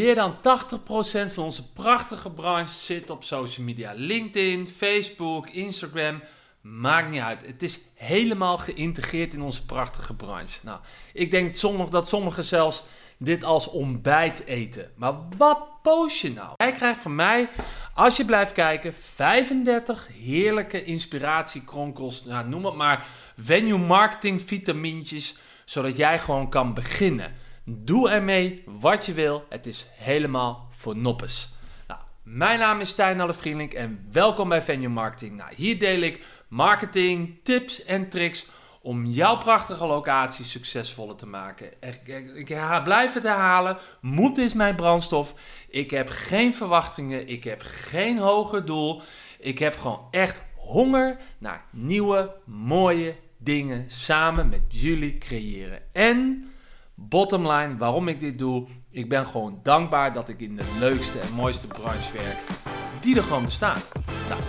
Meer dan 80% van onze prachtige branche zit op social media. LinkedIn, Facebook, Instagram, maakt niet uit. Het is helemaal geïntegreerd in onze prachtige branche. Nou, ik denk dat sommigen zelfs dit als ontbijt eten. Maar wat post je nou? Jij krijgt van mij, als je blijft kijken, 35 heerlijke inspiratiekronkels. Nou, noem het maar venue marketing vitamintjes, zodat jij gewoon kan beginnen. Doe ermee wat je wil. Het is helemaal voor noppes. Nou, mijn naam is Stijn Allevriendelijk en welkom bij Venue Marketing. Nou, hier deel ik marketing, tips en tricks om jouw prachtige locatie succesvoller te maken. Ik blijf het herhalen. Moed is mijn brandstof. Ik heb geen verwachtingen. Ik heb geen hoger doel. Ik heb gewoon echt honger naar nieuwe, mooie dingen samen met jullie creëren. En bottom line, waarom ik dit doe, ik ben gewoon dankbaar dat ik in de leukste en mooiste branche werk die er gewoon bestaat. Nou.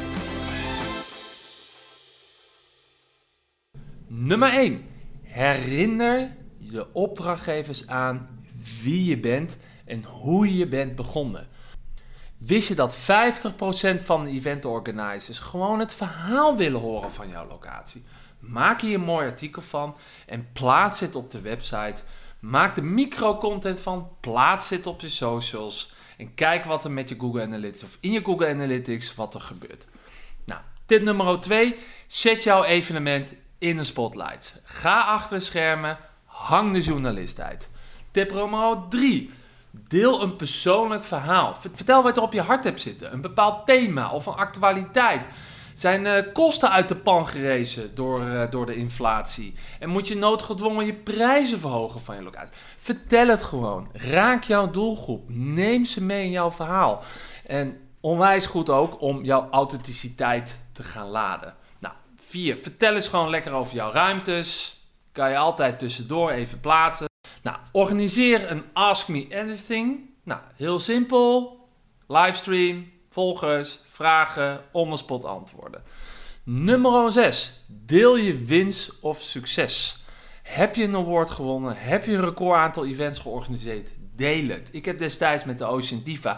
Nummer 1. Herinner de opdrachtgevers aan wie je bent en hoe je bent begonnen. Wist je dat 50% van de event organizers gewoon het verhaal willen horen van jouw locatie? Maak hier een mooi artikel van en plaats het op de website. Maak er micro-content van, plaats het op je socials en kijk wat er met je Google Analytics of in je Google Analytics wat er gebeurt. Nou, tip nummer 2, zet jouw evenement in de spotlight. Ga achter de schermen, hang de journalist uit. Tip nummer 3, deel een persoonlijk verhaal. Vertel wat er op je hart hebt zitten, een bepaald thema of een actualiteit. Zijn kosten uit de pan gerezen door de inflatie? En moet je noodgedwongen je prijzen verhogen van je locatie? Vertel het gewoon. Raak jouw doelgroep. Neem ze mee in jouw verhaal. En onwijs goed ook om jouw authenticiteit te gaan laden. Nou, 4. Vertel eens gewoon lekker over jouw ruimtes. Kan je altijd tussendoor even plaatsen. Nou, organiseer een Ask Me Anything. Nou, heel simpel. Livestream, volgers, vragen, on the spot antwoorden. Nummer 6. Deel je winst of succes. Heb je een award gewonnen? Heb je een record aantal events georganiseerd? Deel het. Ik heb destijds met de Ocean Diva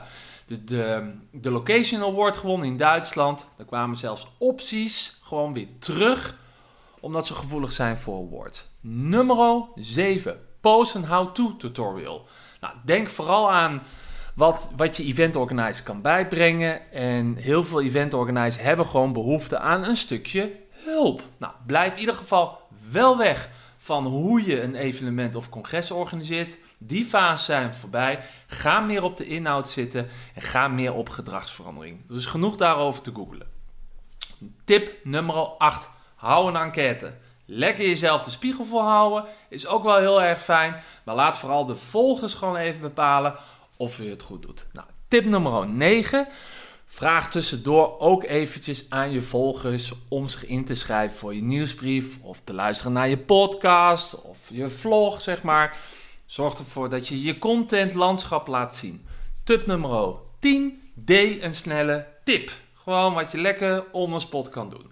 de Location Award gewonnen in Duitsland. Er kwamen zelfs opties gewoon weer terug, omdat ze gevoelig zijn voor awards. Nummer 7. Post een how-to tutorial. Nou, denk vooral aan wat je event organizer kan bijbrengen. En heel veel event organizers hebben gewoon behoefte aan een stukje hulp. Nou, blijf in ieder geval wel weg van hoe je een evenement of congres organiseert. Die fases zijn voorbij. Ga meer op de inhoud zitten en ga meer op gedragsverandering. Dus genoeg daarover te googlen. Tip nummer 8. Hou een enquête. Lekker jezelf de spiegel voorhouden is ook wel heel erg fijn. Maar laat vooral de volgers gewoon even bepalen of je het goed doet. Nou, tip nummer 9. Vraag tussendoor ook eventjes aan je volgers om zich in te schrijven voor je nieuwsbrief of te luisteren naar je podcast of je vlog, zeg maar. Zorg ervoor dat je je contentlandschap laat zien. Tip nummer 10. Deel een snelle tip. Gewoon wat je lekker on the spot kan doen.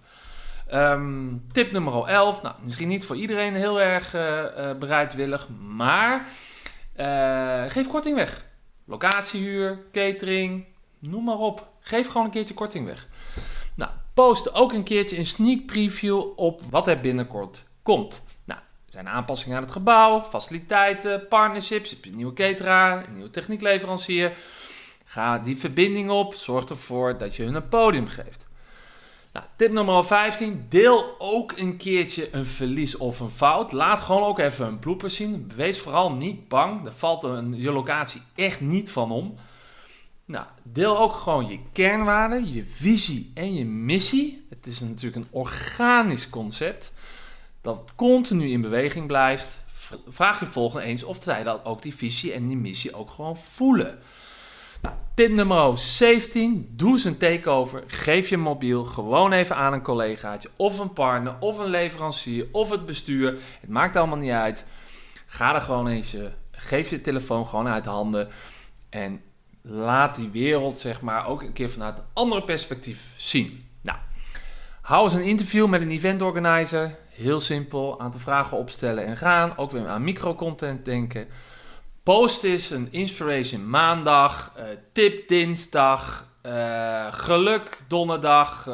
Tip nummer 11. Nou, misschien niet voor iedereen heel erg bereidwillig, maar geef korting weg. Locatiehuur, catering, noem maar op. Geef gewoon een keertje korting weg. Nou, post ook een keertje een sneak preview op wat er binnenkort komt. Nou, er zijn aanpassingen aan het gebouw, faciliteiten, partnerships. Heb je een nieuwe cateraar, een nieuwe techniekleverancier. Ga die verbinding op. Zorg ervoor dat je hun een podium geeft. Nou, tip nummer 15. Deel ook een keertje een verlies of een fout. Laat gewoon ook even een blooper zien. Wees vooral niet bang. Daar valt je locatie echt niet van om. Nou, deel ook gewoon je kernwaarden, je visie en je missie. Het is natuurlijk een organisch concept dat continu in beweging blijft. Vraag je volgende eens of zij dat ook die visie en die missie ook gewoon voelen. Nou, tip nummer 17. Doe eens een takeover. Geef je mobiel gewoon even aan een collegaatje of een partner of een leverancier of het bestuur. Het maakt allemaal niet uit. Ga er gewoon eentje. Geef je telefoon gewoon uit handen. En laat die wereld zeg maar ook een keer vanuit een andere perspectief zien. Nou, hou eens een interview met een event organizer. Heel simpel. Aantal vragen opstellen en gaan. Ook weer aan microcontent denken. Post is een inspiration maandag, tip dinsdag, geluk donderdag.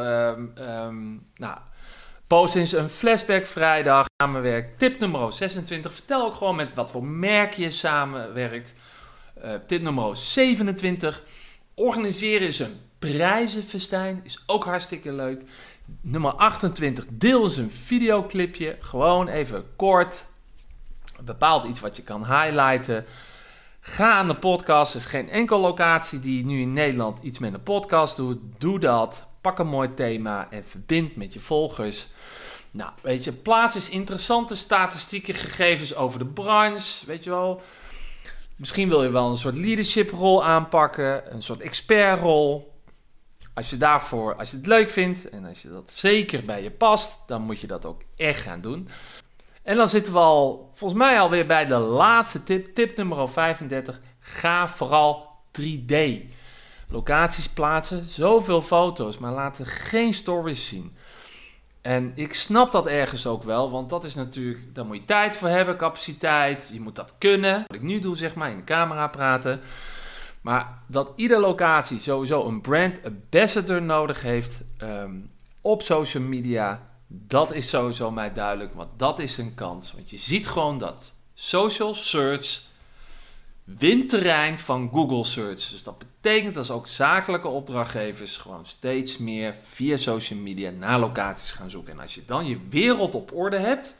Post is een flashback vrijdag, samenwerk. Tip nummer 26, vertel ook gewoon met wat voor merk je samenwerkt. Tip nummer 27, organiseer eens een prijzenfestijn, is ook hartstikke leuk. Nummer 28, deel eens een videoclipje, gewoon even kort. Bepaalt iets wat je kan highlighten. Ga aan de podcast. Er is geen enkele locatie die nu in Nederland iets met een podcast doet. Doe dat. Pak een mooi thema en verbind met je volgers. Nou, weet je, plaats eens interessante statistieke gegevens over de branche. Weet je wel. Misschien wil je wel een soort leadership rol aanpakken. Een soort expertrol. Als je het leuk vindt en als je dat zeker bij je past, dan moet je dat ook echt gaan doen. En dan zitten we volgens mij alweer bij de laatste tip. Tip nummer 35. Ga vooral 3D. Locaties plaatsen, zoveel foto's, maar laten geen stories zien. En ik snap dat ergens ook wel, want dat is natuurlijk, daar moet je tijd voor hebben, capaciteit. Je moet dat kunnen. Wat ik nu doe, zeg maar, in de camera praten. Maar dat iedere locatie sowieso een brand ambassador nodig heeft op social media, dat is sowieso mij duidelijk, want dat is een kans. Want je ziet gewoon dat social search wint terrein van Google Search. Dus dat betekent dat ook zakelijke opdrachtgevers gewoon steeds meer via social media naar locaties gaan zoeken. En als je dan je wereld op orde hebt,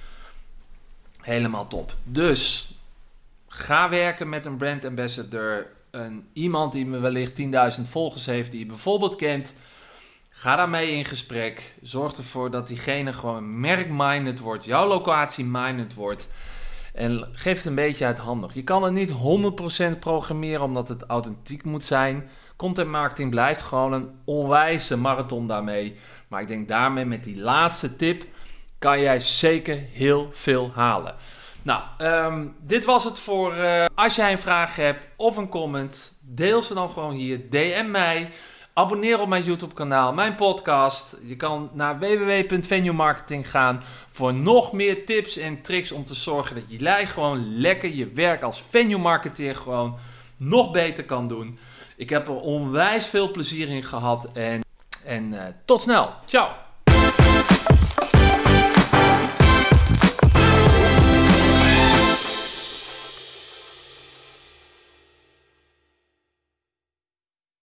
helemaal top. Dus ga werken met een brand ambassador. Iemand die wellicht 10.000 volgers heeft, die je bijvoorbeeld kent. Ga daarmee in gesprek. Zorg ervoor dat diegene gewoon merk-minded wordt, jouw locatie-minded wordt. En geef het een beetje uithandig. Je kan het niet 100% programmeren omdat het authentiek moet zijn. Content marketing blijft gewoon een onwijze marathon daarmee. Maar ik denk daarmee met die laatste tip kan jij zeker heel veel halen. Nou, dit was het voor. Als jij een vraag hebt of een comment, deel ze dan gewoon hier. DM mij. Abonneer op mijn YouTube kanaal, mijn podcast. Je kan naar www.venuemarketing gaan voor nog meer tips en tricks om te zorgen dat jij gewoon lekker je werk als venue marketeer gewoon nog beter kan doen. Ik heb er onwijs veel plezier in gehad en tot snel. Ciao!